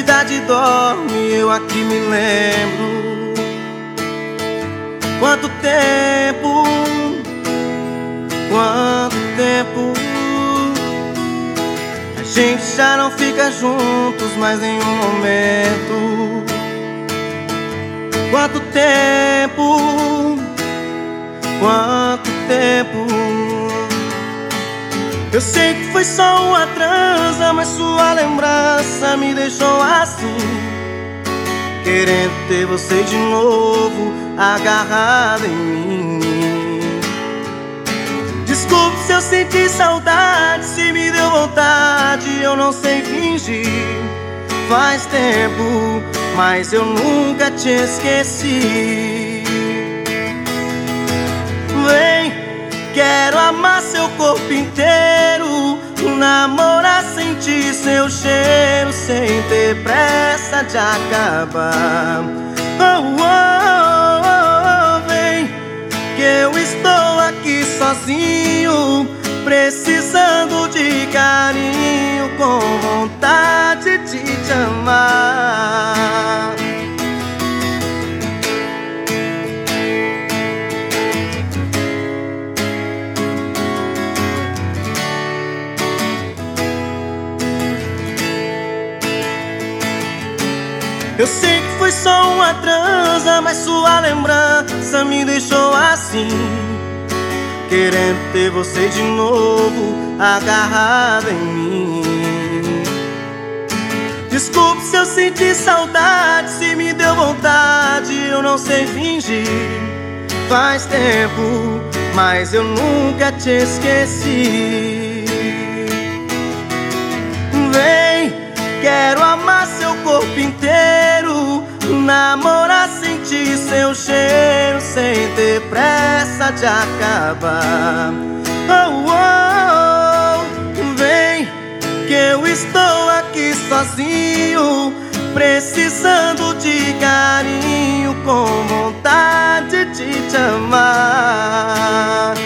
cidade dorme, eu aqui me lembro. Quanto tempo, quanto tempo. A gente já não fica juntos mais em um momento. Quanto tempo, quanto tempo. Eu sei que foi só uma transa, mas sua lembrança me deixou assim, querendo ter você de novo agarrado em mim. Desculpe se eu senti saudade, se me deu vontade, eu não sei fingir. Faz tempo, mas eu nunca te esqueci. Vem, quero amar seu corpo inteiro, namorar, sentir seu cheiro, sem ter pressa de acabar. Oh, oh, oh, vem, que eu estou aqui sozinho, precisando de carinho, com vontade de te amar. Eu sei que foi só uma transa, mas sua lembrança me deixou assim, querendo ter você de novo agarrado em mim. Desculpe se eu senti saudade, se me deu vontade, eu não sei fingir. Faz tempo, mas eu nunca te esqueci. Vem, quero amar seu corpo inteiro, namorar, sentir seu cheiro, sem ter pressa de acabar. Oh, oh, oh, vem, que eu estou aqui sozinho, precisando de carinho, com vontade de te amar.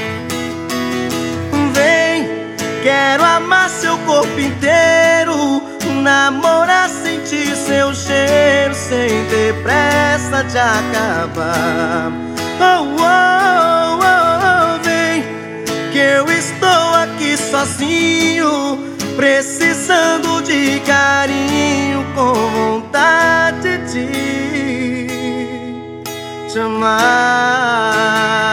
Vem, quero amar seu corpo inteiro, namorar, sentir seu cheiro, sem ter pressa de acabar. Oh, oh, oh, oh, vem, que eu estou aqui sozinho, precisando de carinho, com vontade de te amar.